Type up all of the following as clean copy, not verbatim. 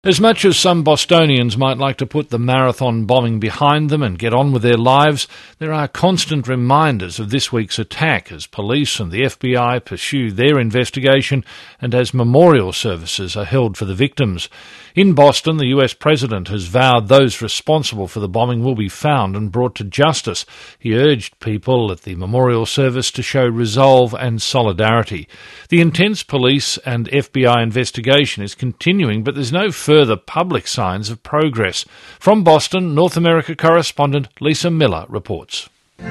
As much as some Bostonians might like to put the marathon bombing behind them and get on with their lives, there are constant reminders of this week's attack as police and the FBI pursue their investigation and as memorial services are held for the victims. In Boston, the US President has vowed those responsible for the bombing will be found and brought to justice. He urged people at the memorial service to show resolve and solidarity. The intense police and FBI investigation is continuing, but there's no further public signs of progress. From Boston, North America correspondent Lisa Miller reports.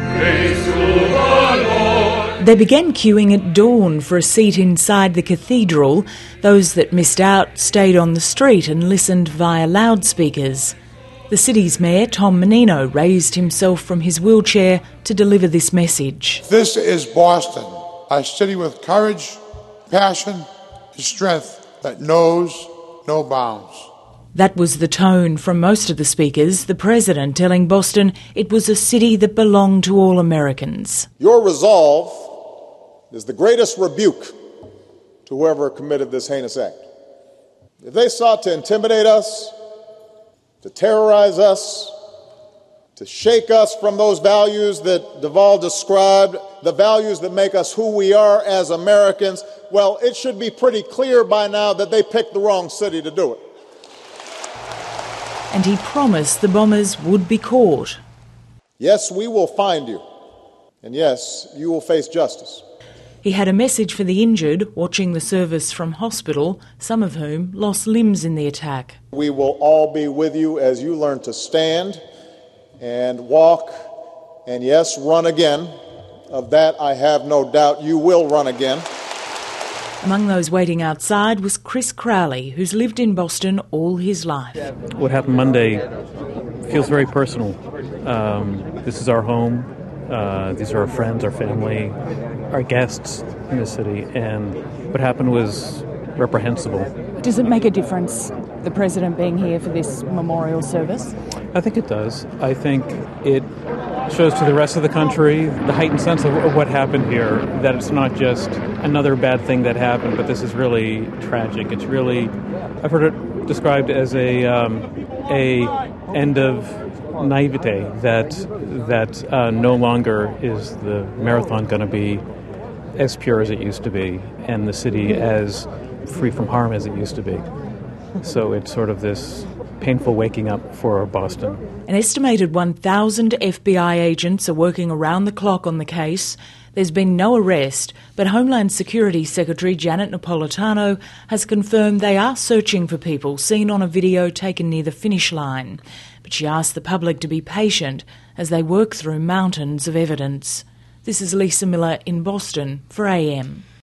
They began queuing at dawn for a seat inside the cathedral. Those that missed out stayed on the street and listened via loudspeakers. The city's mayor, Tom Menino, raised himself from his wheelchair to deliver this message. This is Boston, a city with courage, passion, and strength that knows no bounds. That was the tone from most of the speakers, the president telling Boston it was a city that belonged to all Americans. Your resolve is the greatest rebuke to whoever committed this heinous act. If they sought to intimidate us, to terrorize us, to shake us from those values that Deval described, the values that make us who we are as Americans, well, it should be pretty clear by now that they picked the wrong city to do it. And he promised the bombers would be caught. Yes, we will find you. And yes, you will face justice. He had a message for the injured watching the service from hospital, some of whom lost limbs in the attack. We will all be with you as you learn to stand and walk and, yes, run again. Of that, I have no doubt you will run again. Among those waiting outside was Chris Crowley, who's lived in Boston all his life. What happened Monday feels very personal. This is our home. These are our friends, our family, our guests in the city, and what happened was reprehensible. Does it make a difference, the President being here for this memorial service? I think it does. I think it shows to the rest of the country the heightened sense of what happened here, that it's not just another bad thing that happened, but this is really tragic. It's really, I've heard it described as a end of naivete, that no longer is the marathon going to be as pure as it used to be and the city as free from harm as it used to be. So it's sort of this painful waking up for Boston. An estimated 1,000 FBI agents are working around the clock on the case. There's been no arrest, but Homeland Security Secretary Janet Napolitano has confirmed they are searching for people seen on a video taken near the finish line. But she asked the public to be patient as they work through mountains of evidence. This is Lisa Miller in Boston for AM.